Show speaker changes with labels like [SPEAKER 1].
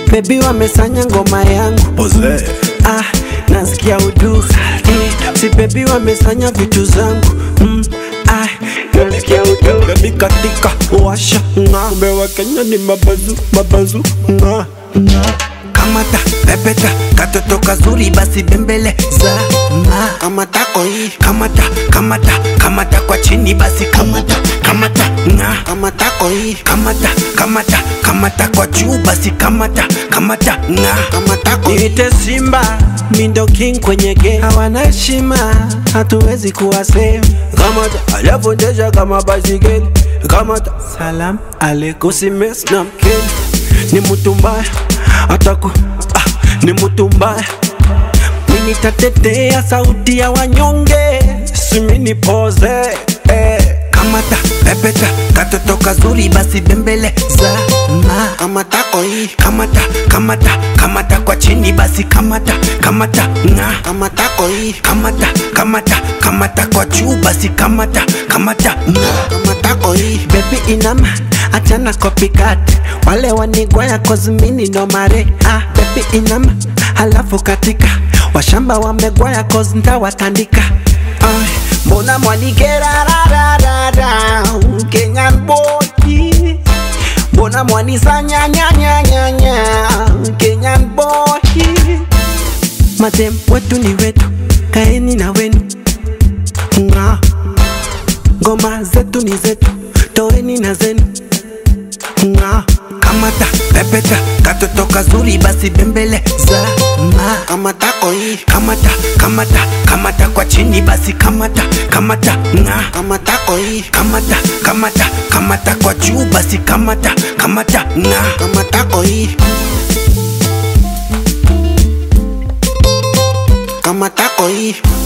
[SPEAKER 1] baby wamesanya ngoma yangu
[SPEAKER 2] Oze
[SPEAKER 1] nasikia udu si baby wamesanya vitu zangu nasikia udu
[SPEAKER 2] baby katika
[SPEAKER 1] washa
[SPEAKER 2] kumbe wa Kenya ni mabazu
[SPEAKER 1] kamata pepeta katoto kazuri basi bembele za kamata koi kamata kwa chini basi kamata kamata koi kamata kwa juu basi kamata koi niite Simba mindo king kwenye game hawana heshima hatuwezi kuwa same kamata alafu ndeja kama basikeli kamata salam aleikum simes na mkeli ni mtu mbaya ataku ni mtu mbaya mimi tatetea sauti ya wanyonge simini pose kamata pepeta katoto kazuri basi bembele za kamata koi kamata kwa chini basi kamata koi kamata kwa juu basi kamata koi baby inama achana copycat wale wanigwaya cause mini no mare baby inama halafu katika washamba wamegwaya cause ntawatandika mbona mwanikera rararara Kenyan boy mbona mwanisanya nyanya Kenyan boy madem wetu ni wetu kaeni na wenu ngoma zetu ni zetu toeni na zenu kamata pepeta katoto kazuri basi bembele za kamata koi kamata kwa chini basi kamata koi kamata kwa juu basi kamata koi kamata koi